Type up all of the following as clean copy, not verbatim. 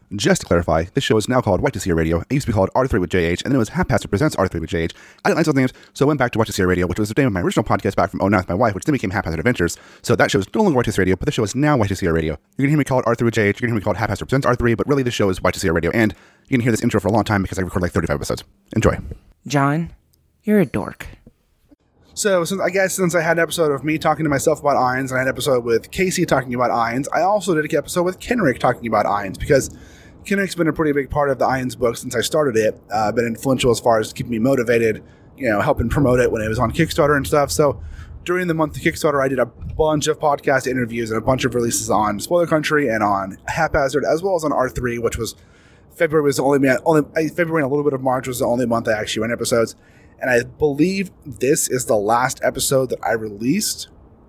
Just to clarify, this show is now called White to See Radio. It used to be called R3 with JH, and then it was Haphazard Presents R3 with JH. I didn't like those names, so I went back to White to See Radio, which was the name of my original podcast back from 09 with my wife, which then became Haphazard Adventures. So that show is no longer White to See Radio, but the show is now White to See Radio. You're going to hear me call it R3 with JH, you're going to hear me call it Haphazard Presents R3, but really the show is White to See Radio, and you're going to hear this intro for a long time because I record like 35 episodes. Enjoy. John, you're a dork. So, since I had an episode of me talking to myself about Irons, and I had an episode with Casey talking about Irons, I also did an episode with Kenrick talking about Irons, because Kenrick's been a pretty big part of the Irons book since I started it. Been influential as far as keeping me motivated, helping promote it when it was on Kickstarter and stuff. So, during the month of Kickstarter, I did a bunch of podcast interviews and a bunch of releases on Spoiler Country and on Haphazard, as well as on R3, which was February was February and a little bit of March was the only month I actually ran episodes. And I believe this is the last episode that I released.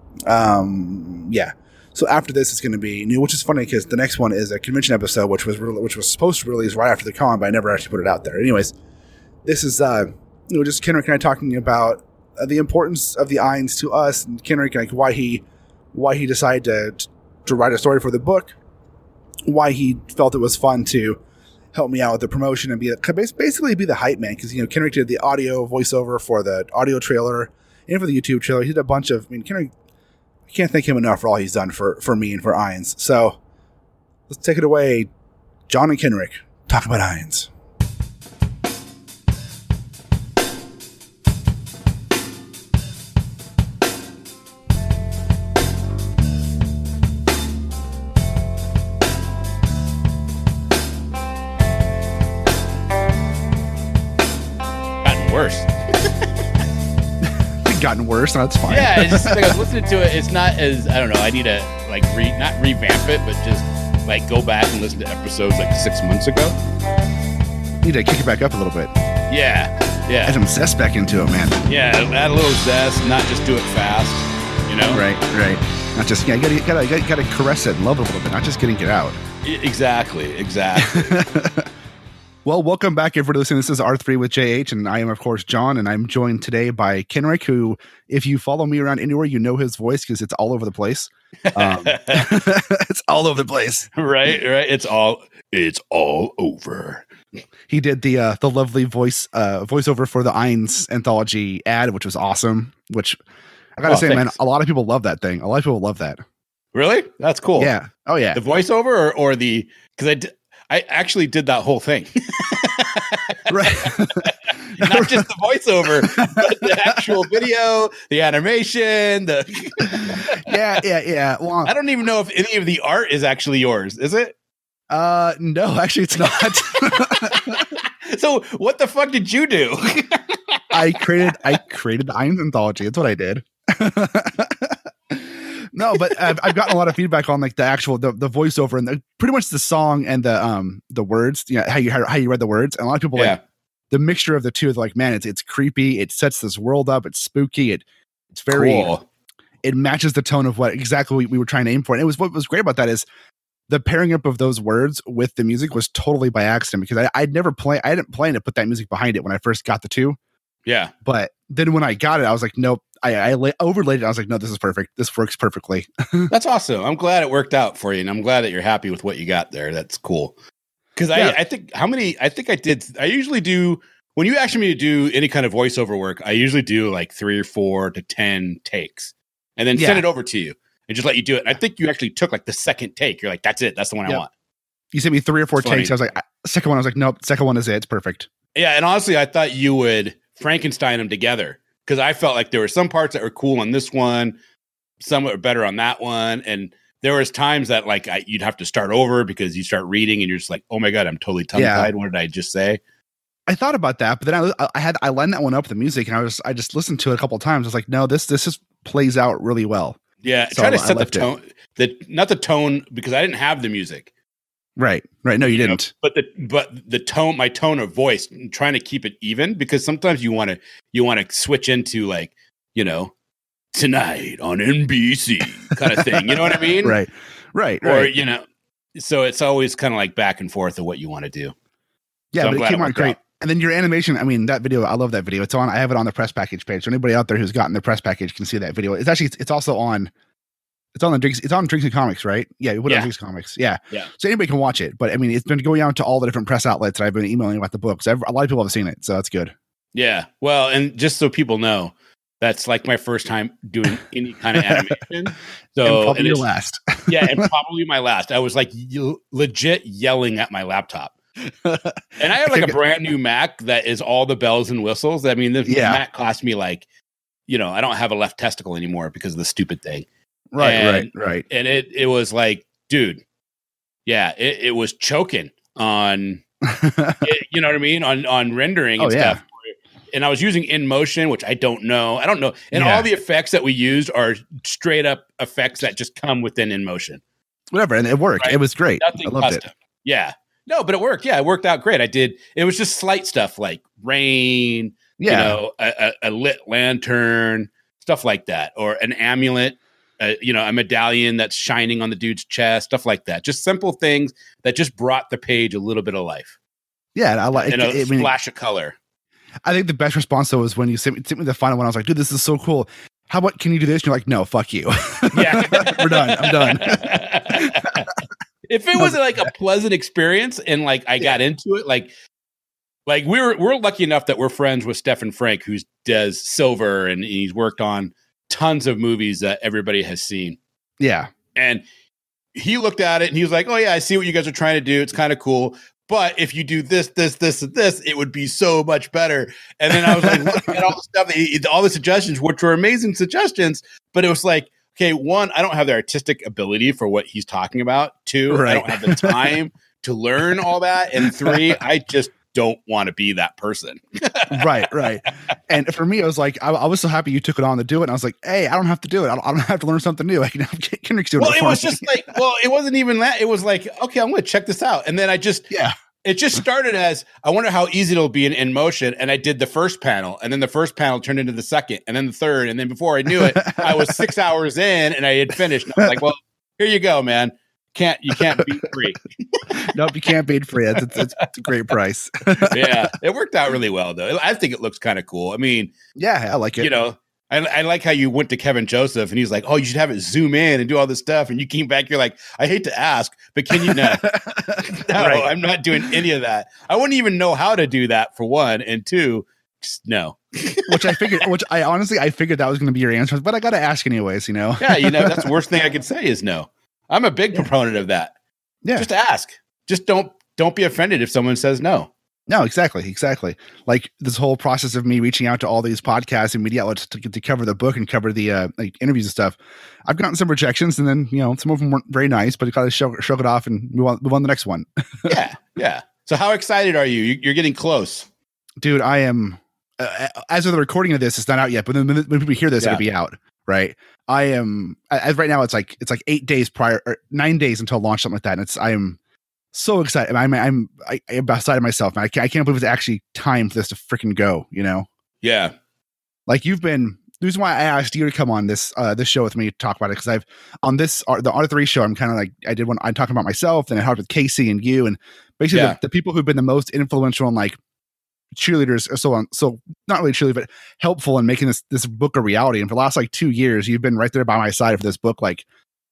So after this, it's going to be new, which is funny because the next one is a convention episode, which was supposed to release right after the con, but I never actually put it out there. Anyways, this is just Kenrick and I talking about the importance of the Irons to us, and Kenrick, like why he decided to write a story for the book, why he felt it was fun to help me out with the promotion and basically be the hype man, because Kenrick did the audio voiceover for the audio trailer and for the YouTube trailer. He did a bunch of Kenrick, I can't thank him enough for all he's done for me and for Irons. So let's take it away. John and Kenrick talk about Irons. Gotten worse, and that's fine. Yeah, it's just like I was listening to it. It's not as, I don't know, I need to like not revamp it, but just like go back and listen to episodes like 6 months ago. Need to kick it back up a little bit. Yeah. Add some zest back into it, man. Yeah, add a little zest, not just do it fast. Right. Not just you gotta caress it and love it a little bit, not just getting it out. Exactly. Well, welcome back, everybody listening. This is R3 with JH, and I am, of course, John, and I'm joined today by Kenrick, who, if you follow me around anywhere, you know his voice because it's all over the place. It's all over the place. Right. It's all over. He did the lovely voiceover for the Irons anthology ad, which was awesome, which I gotta say, thanks. Man, a lot of people love that thing. A lot of people love that. Really? That's cool. Yeah. Oh, yeah. The voiceover or the, because I actually did that whole thing. Right. Not just the voiceover, but the actual video, the animation, Yeah. Well, I don't even know if any of the art is actually yours, is it? No, actually it's not. So what the fuck did you do? I created the Irons anthology. That's what I did. No, but I've gotten a lot of feedback on like the actual the voiceover and pretty much the song and the words. How you read the words, and a lot of people like the mixture of the two. Like, man, it's creepy. It sets this world up. It's spooky. It's very cool. It matches the tone of what exactly we were trying to aim for. And what was great about that is the pairing up of those words with the music was totally by accident, because I didn't plan to put that music behind it when I first got the two. Yeah, but then when I got it, I was like, nope. I overlaid it. I was like, no, this is perfect. This works perfectly. That's awesome. I'm glad it worked out for you, and I'm glad that you're happy with what you got there. That's cool. Because I usually do, when you ask me to do any kind of voiceover work, I usually do like 3 or 4 to 10 takes, and then send it over to you and just let you do it. And I think you actually took like the second take. You're like, that's it. That's the one I want. You sent me 3 or 4 takes. I was like, second one. I was like, nope. Second one is it. It's perfect. Yeah, and honestly, I thought you would Frankenstein them together, because I felt like there were some parts that were cool on this one, some were better on that one, and there was times that like you'd have to start over because you start reading and you're just like, oh my god, I'm totally tongue-tied. What did I just say? I thought about that, but then I lined that one up with the music, and I just listened to it a couple of times. I was like, no, this just plays out really well. Yeah, so try to set the tone, not the tone, because I didn't have the music. Right. No, you didn't. But the tone, my tone of voice, trying to keep it even, because sometimes you want to switch into like, tonight on NBC kind of thing. You know what I mean? Right. Or so it's always kind of like back and forth of what you want to do. Yeah, so but it came out great. And then your animation, I mean, that video, I love that video. I have it on the press package page. So anybody out there who's gotten the press package can see that video. It's also on It's on the Drinks. It's on Drinks and Comics, right? Yeah, we put it on Drinks and Comics. Yeah. So anybody can watch it, but I mean, it's been going out to all the different press outlets that I've been emailing about the book. So a lot of people have seen it, so that's good. Yeah. Well, and just so people know, that's like my first time doing any kind of animation. So and probably your last. Yeah, and probably my last. I was like legit yelling at my laptop. And I have like a brand new Mac that is all the bells and whistles. I mean, this Mac cost me like, I don't have a left testicle anymore because of the stupid thing. Right. And it was like, dude, it was choking on, you know what I mean? On rendering and stuff. And I was using InMotion, which I don't know. And all the effects that we used are straight up effects that just come within InMotion. Whatever. And it worked. Right? It was great. Nothing I loved custom. It. Yeah. No, but it worked. Yeah, it worked out great. It was just slight stuff like rain, a lit lantern, stuff like that, or an amulet, a medallion that's shining on the dude's chest, stuff like that. Just simple things that just brought the page a little bit of life. Yeah, and I like a splash of color. I think the best response though was when you sent me the final one. I was like, dude, this is so cool. How about, can you do this? And you're like, no, fuck you. Yeah, we're done. I'm done. If it was like a pleasant experience and like I got into it, like we're lucky enough that we're friends with Stephen Frank, who does Silver, and he's worked on tons of movies that everybody has seen. Yeah. And he looked at it and he was like, oh yeah, I see what you guys are trying to do. It's kind of cool. But if you do this, and this, it would be so much better. And then I was like, looking at all the stuff, all the suggestions, which were amazing suggestions, but it was like, okay, one, I don't have the artistic ability for what he's talking about. Two, I don't have the time to learn all that. And three, I just don't want to be that person. Right. And for me, I was like, I was so happy you took it on to do it. And I was like, hey, I don't have to do it. I don't have to learn something new. I can have Kendrick's doing it. Well, it was just like, it wasn't even that. It was like, okay, I'm going to check this out. And then it just started as, I wonder how easy it'll be in InMotion. And I did the first panel, and then the first panel turned into the second, and then the third. And then before I knew it, I was 6 hours in and I had finished. And I was like, well, here you go, man. You can't beat free. Nope, you can't beat free. It's a great price. Yeah, it worked out really well, though. I think it looks kind of cool. I mean, yeah, I like it. I like how you went to Kevin Joseph and he's like, oh, you should have it zoom in and do all this stuff. And you came back, you're like, I hate to ask, but can you know? No, right. I'm not doing any of that. I wouldn't even know how to do that, for one. And two, just no. Which I figured that was going to be your answer, but I got to ask anyways, Yeah, that's the worst thing I could say is no. I'm a big proponent of that. Yeah. Just ask. Just don't be offended if someone says no. No, exactly. Like this whole process of me reaching out to all these podcasts and media outlets to cover the book and cover the interviews and stuff. I've gotten some rejections, and then some of them weren't very nice, but you got to shrug it off and move on to the next one. Yeah. So how excited are you? You're getting close, dude. I am. As of the recording of this, it's not out yet, but then when people hear this, it'll be out. Right. I am, as right now, it's like 8 days prior, or 9 days until launch, something like that. And I am so excited. I'm beside myself. I can't believe it's actually time for this to freaking go, Yeah. Like the reason why I asked you to come on this show with me to talk about it, because I've on the R3 show, I'm kind of like, I did one, I'm talking about myself, then I talked with Casey and you, and basically the people who've been the most influential and like cheerleaders or so on. So not really cheerleaders, but helpful in making this book a reality. And for the last 2 years, you've been right there by my side for this book. Like,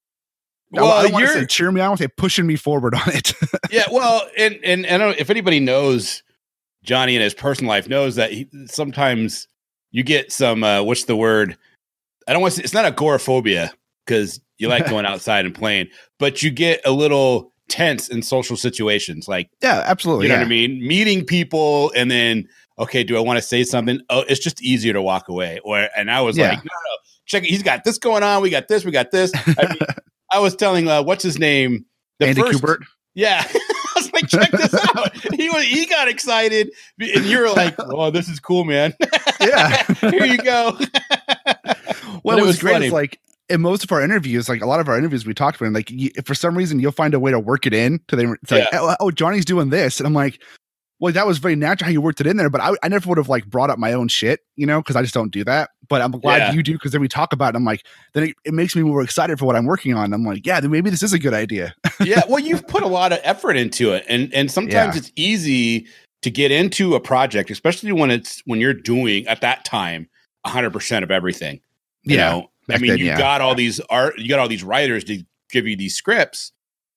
well, I don't want to say cheer me on, I want to say pushing me forward on it. Yeah. Well, and I don't know if anybody knows Johnny in his personal life knows that sometimes you get some, what's the word? I don't want to say, it's not agoraphobia because you like going outside and playing, but you get a little tense in social situations. Like, yeah, absolutely. You know what I mean? Meeting people and then, okay, do I want to say something? Oh, it's just easier to walk away. And I was like, no, check it. He's got this going on. We got this. I mean, I was telling, what's his name? Andy Kubert. Yeah. I was like, check this out. He got excited and you're like, oh, this is cool, man. Yeah. Here you go. Well, it was great. Funny. It's like, in most of our interviews, like a lot of our interviews we talked about, like if for some reason you'll find a way to work it in to like, oh, Johnny's doing this. And I'm like, well, that was very natural how you worked it in there, but I never would have like brought up my own shit, because I just don't do that. But I'm glad you do, because then we talk about it. I'm like, then it makes me more excited for what I'm working on. I'm like, yeah, then maybe this is a good idea. Yeah, well, you've put a lot of effort into it, and sometimes it's easy to get into a project, especially when you're doing at that time 100% of everything. You know, I mean, you got all these writers to give you these scripts,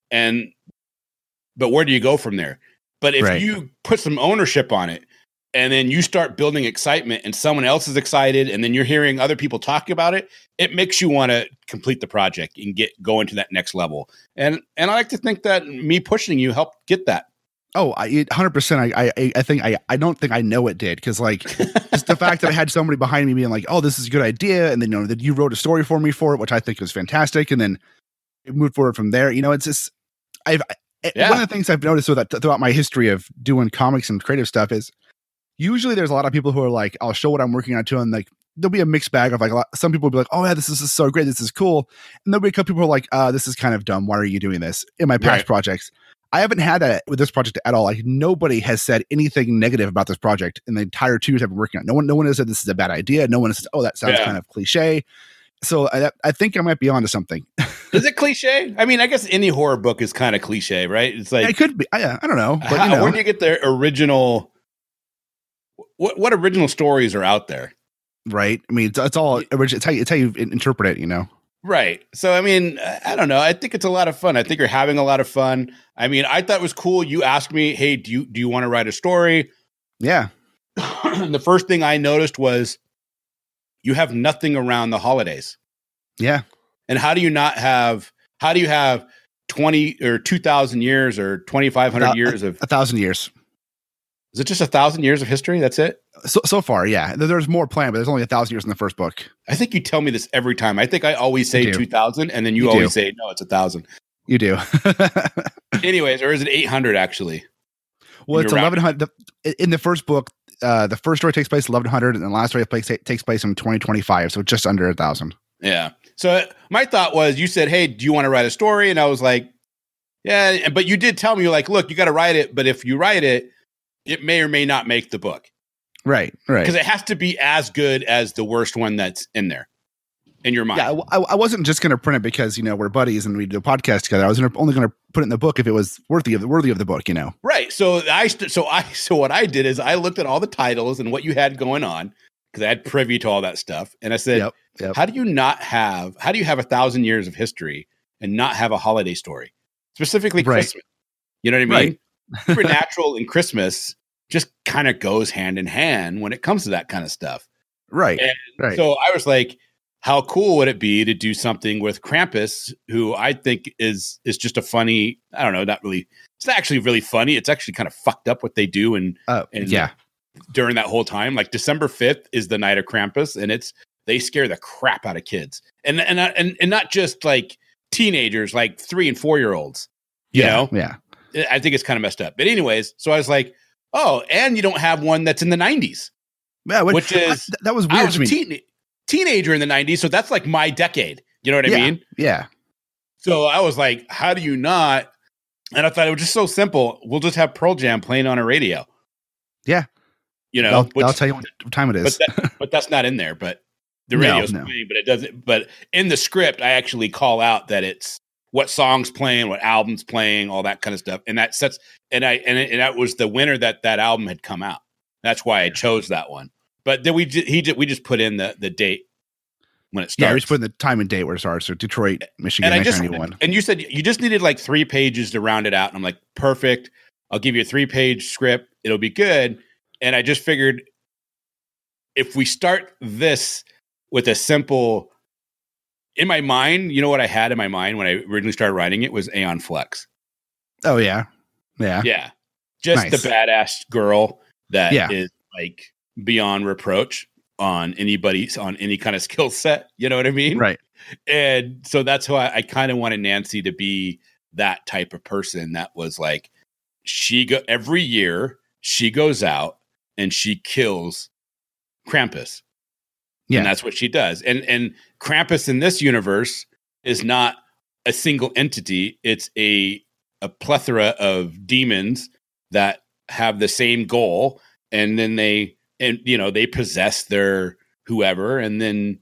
but where do you go from there? But if you put some ownership on it, and then you start building excitement, and someone else is excited, and then you're hearing other people talking about it, it makes you want to complete the project and go into that next level. And I like to think that me pushing you helped get that. Oh, 100%. I don't think I know it did, because like just the fact that I had somebody behind me being like, "Oh, this is a good idea," and then that you wrote a story for me for it, which I think was fantastic, and then it moved forward from there. It's just one of the things I've noticed throughout my history of doing comics and creative stuff is usually there's a lot of people who are like, I'll show what I'm working on to, and like there'll be a mixed bag of like some people will be like, "Oh yeah, this is so great, this is cool," and there'll be a couple people who are like, "This is kind of dumb. Why are you doing this?" In my past projects. I haven't had that with this project at all. Like nobody has said anything negative about this project in the entire 2 years I've been working on it. No one has said this is a bad idea. No one has said, "Oh, that sounds kind of cliche." So I think I might be onto something. Is it cliche? I mean, I guess any horror book is kind of cliche, right? It's like it could be. I don't know. But, where do you get the original? What original stories are out there? Right. I mean, it's all original. It's how you interpret it. Right. So, I mean, I don't know. I think it's a lot of fun. I think you're having a lot of fun. I mean, I thought it was cool. You asked me, "Hey, do you want to write a story?" Yeah. The first thing I noticed was you have nothing around the holidays. Yeah. And how do you have 20 or 2,000 years or 2,500 years of 1,000 years? Is it just 1,000 years of history? That's it? So far, yeah. There's more planned, but there's only 1,000 years in the first book. I think you tell me this every time. I think I always say 2,000, and then you always say, no, it's 1,000. You do. Anyways, or is it 800 actually? Well, it's 1,100. In the first book, the first story takes place 1,100, and the last story takes place in 2025, so just under 1,000. Yeah. So my thought was, you said, "Hey, do you want to write a story?" And I was like, "Yeah," but you did tell me, you're like, "Look, you got to write it, but if you write it, it may or may not make the book." Right. Because it has to be as good as the worst one that's in there, in your mind. Yeah, I wasn't just going to print it because we're buddies and we do a podcast together. I was only going to put it in the book if it was worthy of the book. Right. So what I did is I looked at all the titles and what you had going on, because I had privy to all that stuff, and I said, Yep. How do you have 1,000 years of history and not have a holiday story, specifically Christmas? You know what I mean? Supernatural and Christmas just kind of goes hand in hand when it comes to that kind of stuff. Right. So I was like, how cool would it be to do something with Krampus, who I think is just a funny, I don't know, not really, it's not actually really funny. It's actually kind of fucked up what they do. And during that whole time, like December 5th is the night of Krampus, and they scare the crap out of kids. And not just like teenagers, like 3 and 4 year olds, you know? Yeah. I think it's kind of messed up. But anyways, so I was like, oh, and you don't have one that's in the 90s. Yeah, which is that was weird. I was a teenager in the 90s, so that's like my decade. You know what I mean? Yeah. So I was like, how do you not? And I thought it was just so simple. We'll just have Pearl Jam playing on a radio. Yeah. I'll tell you what time it is. But that's not in there. But the radio's playing, but it doesn't. But in the script, I actually call out that it's what song's playing, what album's playing, all that kind of stuff. And that sets, and that was the winter that album had come out. That's why I chose that one. But then we just put in the date when it starts. Yeah, we just put in the time and date where it starts. So Detroit, Michigan, 1991. And you said you just needed like 3 pages to round it out. And I'm like, perfect. I'll give you a 3-page script. It'll be good. And I just figured if we start this with a simple, in my mind, you know what I had in my mind when I originally started writing it was Aeon Flux. Oh, yeah. Yeah. Yeah. Just the badass girl that is like beyond reproach on any kind of skill set. You know what I mean? Right. And so that's why I kind of wanted Nancy to be that type of person that was like, every year she goes out and she kills Krampus. Yeah. And that's what she does. And Krampus in this universe is not a single entity. It's a plethora of demons that have the same goal. And then they possess their whoever. And then,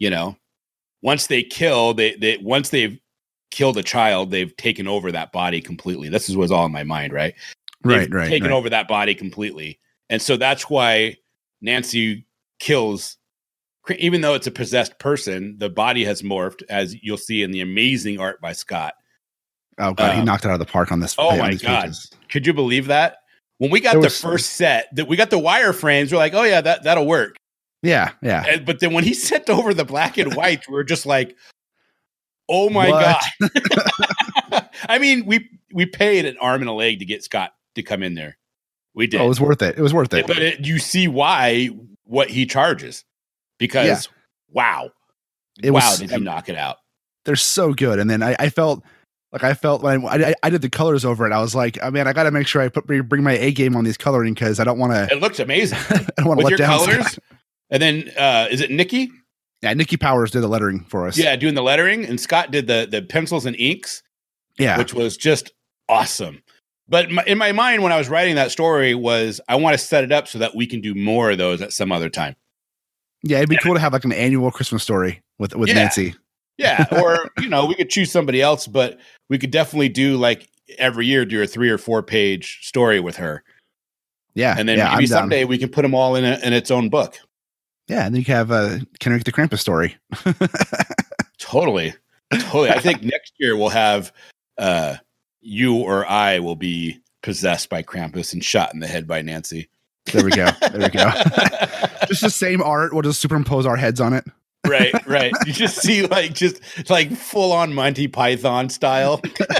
once they kill, once they've killed a child, they've taken over that body completely. This was all in my mind, right? They've taken over that body completely. And so that's why Nancy kills even though it's a possessed person, the body has morphed, as you'll see in the amazing art by Scott. Oh god, he knocked it out of the park on this. Oh my god, pages. Could you believe that? When we got the first set, that we got the wireframes, we're like, oh yeah, that'll work. Yeah. But then when he sent over the black and white, we're just like, oh my god. I mean, we paid an arm and a leg to get Scott to come in there. We did. Oh, it was worth it. It was worth it. But you see what he charges, because wow, did he knock it out? They're so good. And then I felt when I did the colors over it, I was like, oh, man, I got to make sure I bring my A game on these coloring, because I don't want to. It looks amazing. I don't want to let down colors. Scott. And then is it Nikki? Yeah, Nikki Powers did the lettering for us. Yeah, doing the lettering, and Scott did the pencils and inks. Yeah, which was just awesome. But in my mind, when I was writing that story, was I want to set it up so that we can do more of those at some other time. Yeah, it'd be cool to have like an annual Christmas story with Nancy. Yeah, or we could choose somebody else, but we could definitely do like every year do a 3 or 4 page story with her. Yeah, and then maybe someday we can put them all in its own book. Yeah, and then you can have Kenrick the Krampus story. Totally. I think next year we'll have you or I will be possessed by Krampus and shot in the head by Nancy. There we go. Just the same art. We'll just superimpose our heads on it. Right. You just see like full on Monty Python style.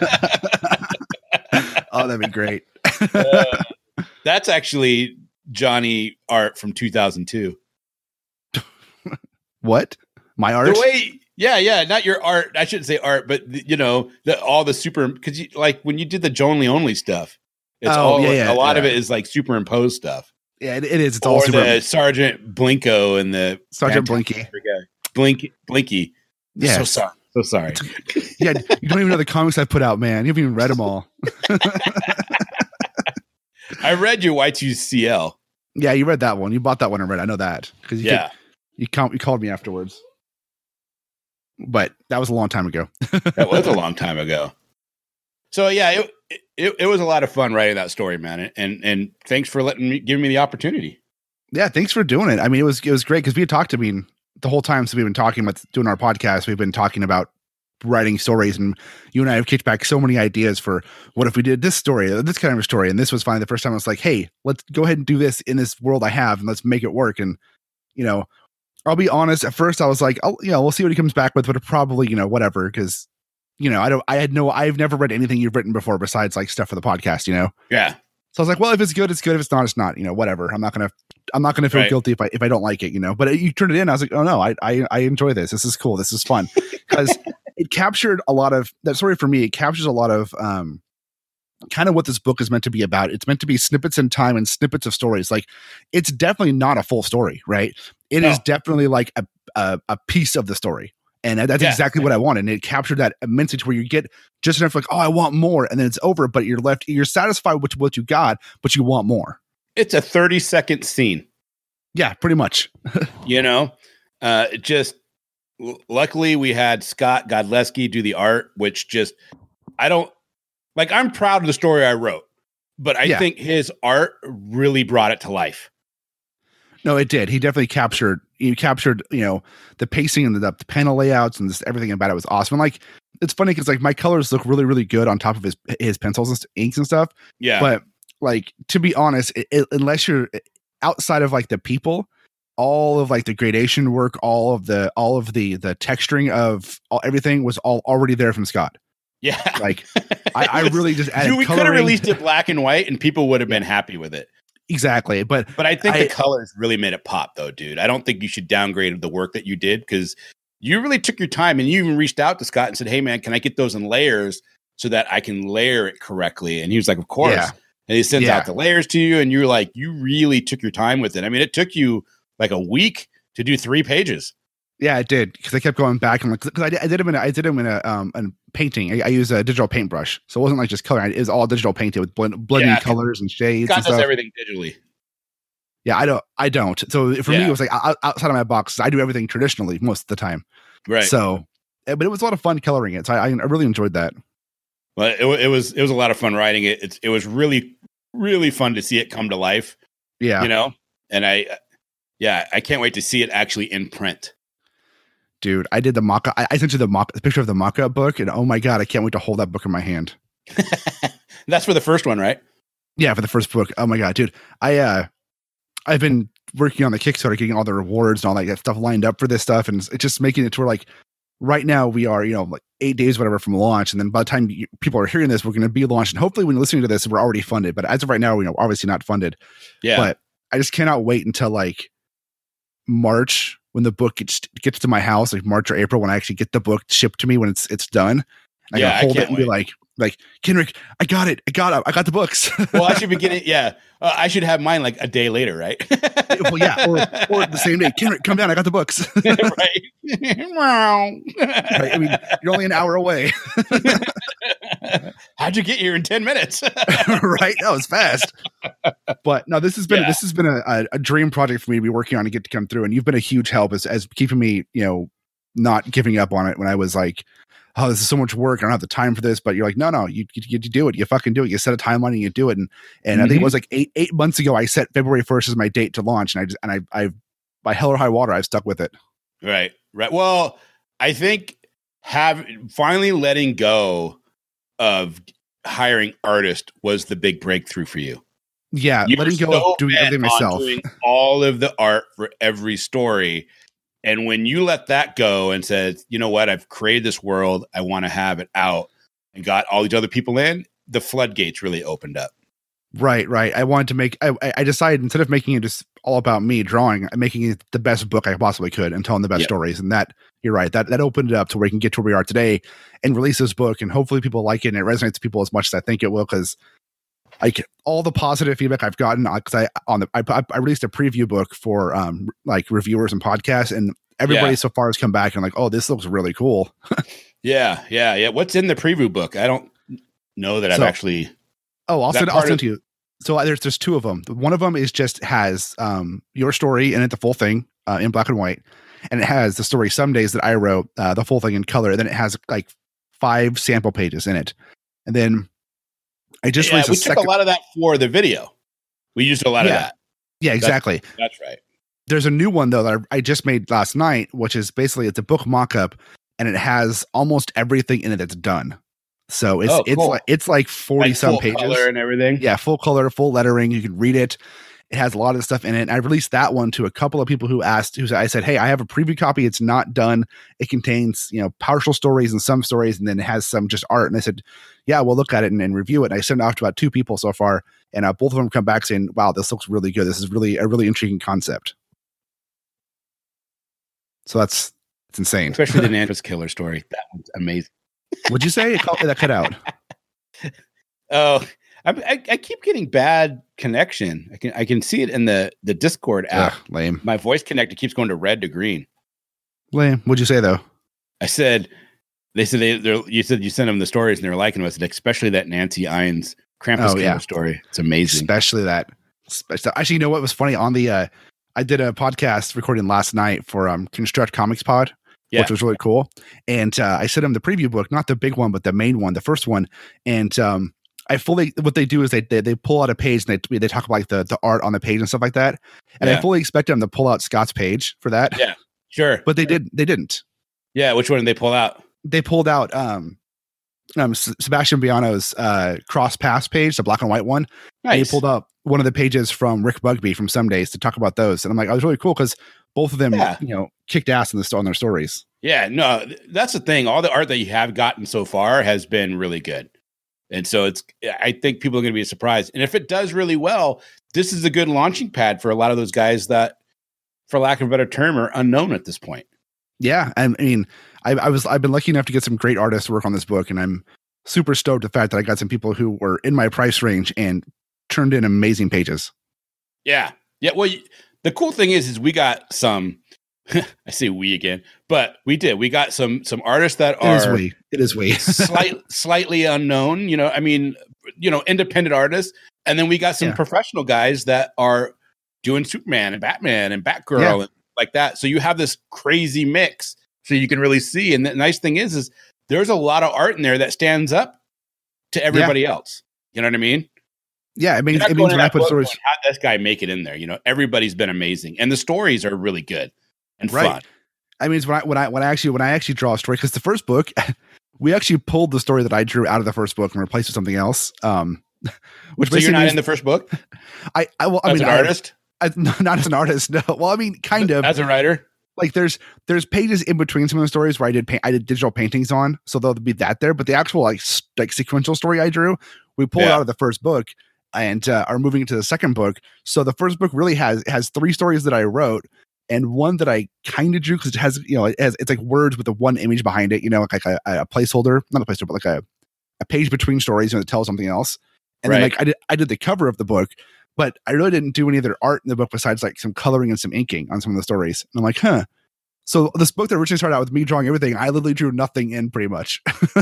Oh, that'd be great. That's actually Johnny art from 2002. What? My art? The way, yeah, not your art. I shouldn't say art, but all the super, because like when you did the Jonely Only stuff, it's a lot of it is like superimposed stuff. Yeah, it is. It's all super. The Sergeant Blinko and the Sergeant Blinky. Blinky. Yeah, so sorry. Yeah, you don't even know the comics I put out, man. You haven't even read them all. I read your Y2CL. Yeah, you read that one. You bought that one and read. I know that because you called me afterwards. But that was a long time ago. That was a long time ago. So yeah, it was a lot of fun writing that story, man. And thanks for giving me the opportunity. Yeah, thanks for doing it. I mean, it was great because we had talked. I mean, the whole time since we've been talking about doing our podcast, we've been talking about writing stories, and you and I have kicked back so many ideas for what if we did this story, this kind of a story. And this was finally the first time I was like, hey, let's go ahead and do this in this world I have, and let's make it work. And I'll be honest. At first, I was like, we'll see what he comes back with, but probably, whatever, because I've never read anything you've written before besides like stuff for the podcast, Yeah. So I was like, well, if it's good, it's good. If it's not, it's not. Whatever. I'm not gonna feel guilty if I don't like it. But you turned it in. I was like, oh no, I enjoy this. This is cool. This is fun because it captured a lot of that story for me. It captures a lot of kind of what this book is meant to be about. It's meant to be snippets in time and snippets of stories. Like, it's definitely not a full story, right? It is definitely like a piece of the story. And that's exactly what I wanted. And it captured that immensely to where you get just enough like, oh, I want more. And then it's over, but you're satisfied with what you got, but you want more. It's a 30-second scene. Yeah, pretty much. Luckily we had Scott Godleski do the art, which I'm proud of the story I wrote, but I think his art really brought it to life. No, it did. He definitely captured, the pacing and the panel layouts and just everything about it was awesome. And like, it's funny because like my colors look really, really good on top of his pencils and inks and stuff. Yeah. But like, to be honest, unless you're outside of like the people, all of like the gradation work, all of the texturing of everything was all already there from Scott. Yeah. Like I really just added we could have released it black and white and people would have been happy with it. Exactly. But I think the colors really made it pop though, dude. I don't think you should downgrade the work that you did because you really took your time and you even reached out to Scott and said, hey man, can I get those in layers so that I can layer it correctly? And he was like, of course. Yeah. And he sends out the layers to you and you're like, you really took your time with it. I mean, it took you like a week to do 3 pages. Yeah, it did because I kept going back and like because I did them in a painting. I use a digital paintbrush, so it wasn't like just coloring. It was all digital painted with blending colors and shades. Scott does everything digitally. Yeah, I don't. So for me, it was like outside of my box. I do everything traditionally most of the time. Right. So, but it was a lot of fun coloring it. So I really enjoyed that. Well, it was a lot of fun writing it. It was really, really fun to see it come to life. Yeah. And Yeah, I can't wait to see it actually in print. Dude, I did the mock. I sent you the picture of the mock-up book, and oh my god, I can't wait to hold that book in my hand. That's for the first one, right? Yeah, for the first book. Oh my god, dude, I've been working on the Kickstarter, getting all the rewards and all that stuff lined up for this stuff, and it's just making it to where like right now we are, like 8 days whatever from launch, and then by the time people are hearing this, we're going to be launched, and hopefully when you're listening to this, we're already funded. But as of right now, obviously not funded. Yeah, but I just cannot wait until like March when the book gets to my house, like March or April, when I actually get the book shipped to me when it's done. I can hold it and be like Kenrick, I got it. I got the books. Well, I should be getting. Yeah, I should have mine like a day later, right? Well, yeah, or the same day. Kenrick, come down. I got the books. Right. Right. I mean, you're only an hour away. How'd you get here in 10 minutes? Right, that was fast. But no, this has been a dream project for me to be working on to get to come through, and you've been a huge help as keeping me, not giving up on it when I was like, oh, this is so much work. I don't have the time for this. But you're like, no, you do it. You fucking do it. You set a timeline and you do it. And I think it was like eight months ago, I set February 1st as my date to launch. And I by hell or high water, I've stuck with it. Right. Well, I think finally letting go of hiring artists was the big breakthrough for you. Yeah. Letting go of doing everything myself. Doing all of the art for every story. And when you let that go and said, you know what, I've created this world, I want to have it out, and got all these other people in, the floodgates really opened up. Right. I wanted to make, I decided instead of making it just all about me drawing, I'm making it the best book I possibly could and telling the best stories. And that, you're right, that opened it up to where we can get to where we are today and release this book. And hopefully people like it and it resonates to people as much as I think it will, because all the positive feedback I've gotten, because I released a preview book for like reviewers and podcasts, and everybody so far has come back and like, oh, this looks really cool. Yeah. What's in the preview book? I don't know that I've actually. Oh, I'll send to you. So there's two of them. One of them has your story in it, the full thing in black and white, and it has the story Some Days that I wrote, the full thing in color. And then it has like 5 sample pages in it, and then I just we took a lot of that for the video. We used a lot of that. Yeah, exactly. That's right. There's a new one though that I just made last night, which is basically it's a book mock-up, and it has almost everything in it that's done. So it's like 40 some pages, color and everything. Yeah, full color, full lettering. You can read it. It has a lot of stuff in it. And I released that one to a couple of people who I said, hey, I have a preview copy. It's not done. It contains, partial stories and some stories, and then it has some just art. And I said, yeah, we'll look at it and review it. And I sent it off to about 2 people so far. And both of them come back saying, wow, this looks really good. This is really a really intriguing concept. So it's insane. Especially the Nando's killer story. That one's amazing. Would you say that cut out? Oh, I keep getting bad connection. I can see it in the Discord app. Lame. My voice connector keeps going to red to green. Lame. What'd you say though? I said you said you sent them the stories and they were liking it, especially that Nancy Irons Krampus killer story. It's amazing. Especially that. Actually, you know what was funny on the I did a podcast recording last night for Construct Comics Pod. Yeah. Which was really cool. And I sent them the preview book, not the big one, but the main one, the first one. And what they do is they pull out a page and they talk about like the art on the page and stuff like that. And I fully expected them to pull out Scott's page for that. Yeah, sure. But they didn't. Yeah, which one did they pull out? They pulled out Sebastian Biano's Cross Pass page, the black and white one. Nice. And he pulled up one of the pages from Rick Bugby from Some Days to talk about those. And I'm like, I was really cool because both of them, kicked ass on their stories. Yeah, no, that's the thing. All the art that you have gotten so far has been really good. And so I think people are going to be surprised. And if it does really well, this is a good launching pad for a lot of those guys that, for lack of a better term, are unknown at this point. Yeah. I mean, I've been lucky enough to get some great artists to work on this book, and I'm super stoked the fact that I got some people who were in my price range and turned in amazing pages. Yeah. Yeah. Well, the cool thing is we got some, I say we again, but we did. We got some artists that are It is we. slightly unknown, independent artists. And then we got some professional guys that are doing Superman and Batman and Batgirl and like that. So you have this crazy mix so you can really see. And the nice thing is there's a lot of art in there that stands up to everybody else. You know what I mean? Yeah, it means when I put stories. How did this guy make it in there? You know, everybody's been amazing, and the stories are really good and fun. I mean, when I actually draw a story, because the first book, we actually pulled the story that I drew out of the first book and replaced with something else. Which so you're not in the first book? As an artist? Not as an artist, no. Well, I mean, kind of. As a writer? Like there's pages in between some of the stories where I did digital paintings on, so there'll be that there. But the actual like sequential story I drew, we pulled out of the first book and are moving into the second book. So the first book really has 3 stories that I wrote and one that I kind of drew because it has, you know, it's like words with the one image behind it, you know, like a placeholder, not a placeholder, but like a page between stories and it tells something else. And then like I did the cover of the book, but I really didn't do any other art in the book besides like some coloring and some inking on some of the stories. And I'm like, huh. So this book that originally started out with me drawing everything, I literally drew nothing in pretty much.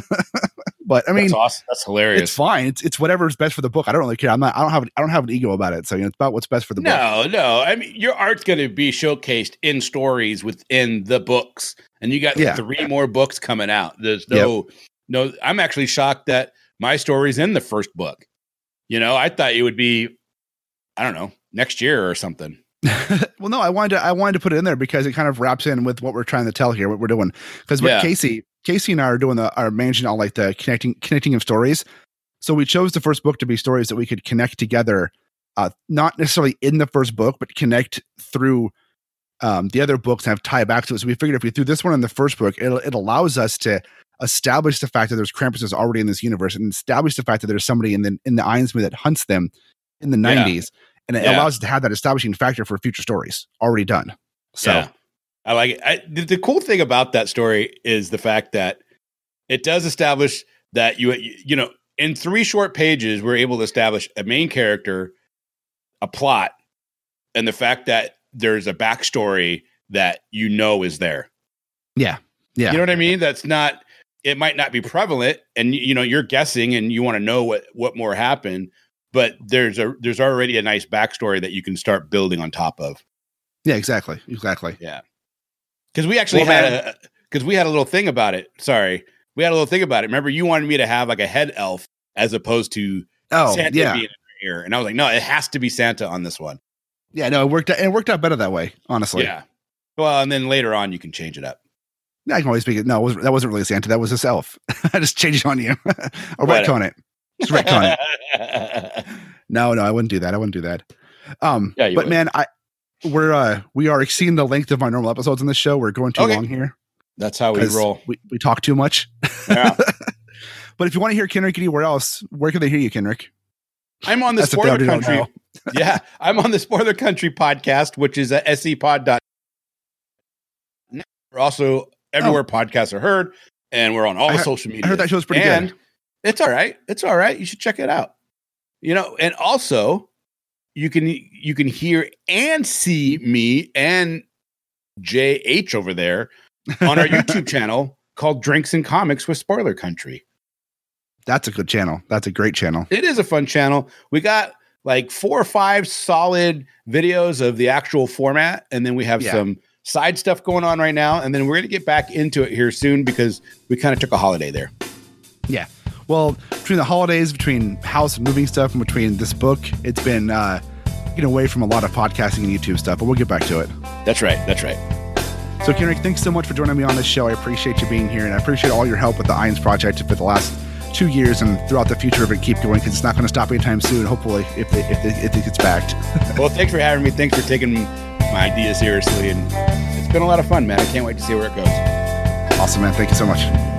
But I mean, that's awesome. That's hilarious. It's fine. It's whatever's best for the book. I don't really care. I don't have an ego about it. So you know, it's about what's best for the book. No. I mean, your art's going to be showcased in stories within the books, and you got 3 more books coming out. There's no. I'm actually shocked that my story's in the first book. You know, I thought it would be, I don't know, next year or something. Well, no, I wanted to put it in there because it kind of wraps in with what we're trying to tell here, what we're doing. Because what Casey and I are doing are managing all like the connecting of stories. So we chose the first book to be stories that we could connect together, not necessarily in the first book, but connect through the other books and have tie back to it. So we figured if we threw this one in the first book, it allows us to establish the fact that there's Krampus already in this universe and establish the fact that there's somebody in the Eindsmith that hunts them in the 90s. And it allows us to have that establishing factor for future stories already done. So I like it. The cool thing about that story is the fact that it does establish that you know, in 3 short pages, we're able to establish a main character, a plot, and the fact that there's a backstory that you know is there. Yeah. Yeah. You know what I mean? That's not, it might not be prevalent and you know, you're guessing and you want to know what more happened. But there's already a nice backstory that you can start building on top of. Yeah, exactly. Yeah, because we actually had a little thing about it. Sorry, we had a little thing about it. Remember, you wanted me to have like a head elf as opposed to Santa being in here, and I was like, no, it has to be Santa on this one. Yeah, no, it worked out better that way, honestly. Yeah. Well, and then later on, you can change it up. I can always speak it. No, that wasn't really Santa. That was this elf. I just changed it on you. Or retcon it. Just retcon it. No, I wouldn't do that. But man, we are exceeding the length of our normal episodes in this show. We're going too long here. That's how we roll. We talk too much. Yeah. But if you want to hear Kenrick anywhere else, where can they hear you, Kenrick? I'm on the Spoiler Country. Yeah, I'm on the Spoiler Country podcast, which is at secpod.net. We're also everywhere podcasts are heard, and we're on all social media. I heard that show's pretty good. It's all right. You should check it out. You know, and also you can hear and see me and JH over there on our YouTube channel called Drinks and Comics with Spoiler Country. That's a good channel. That's a great channel. It is a fun channel. We got like 4 or 5 solid videos of the actual format, and then we have some side stuff going on right now, and then we're going to get back into it here soon because we kind of took a holiday there. Yeah. Well, between the holidays, between house and moving stuff, and between this book, it's been getting away from a lot of podcasting and YouTube stuff, but we'll get back to it. That's right. So, Kenrick, thanks so much for joining me on this show. I appreciate you being here, and I appreciate all your help with the Einds Project for the last 2 years and throughout the future of it. Keep going because it's not going to stop anytime soon, hopefully, if it gets backed. Well, thanks for having me. Thanks for taking my idea seriously, and it's been a lot of fun, man. I can't wait to see where it goes. Awesome, man. Thank you so much.